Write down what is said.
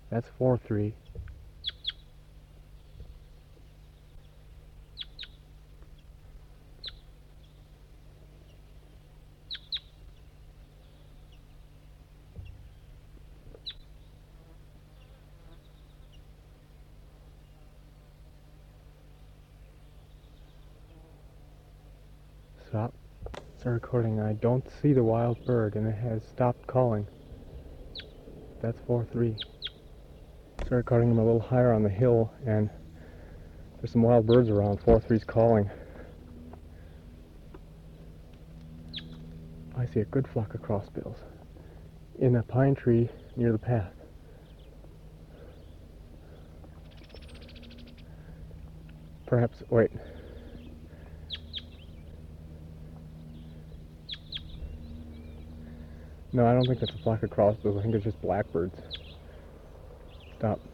That's 4-3. Stop. Start recording. I don't see the wild bird and it has stopped calling. That's 4-3. Start recording. I'm a little higher on the hill and there's some wild birds around. 4-3's calling. I see a good flock of crossbills in a pine tree near the path. Perhaps, wait. No, I don't think that's a flock of crossbills. I think it's just blackbirds. Stop.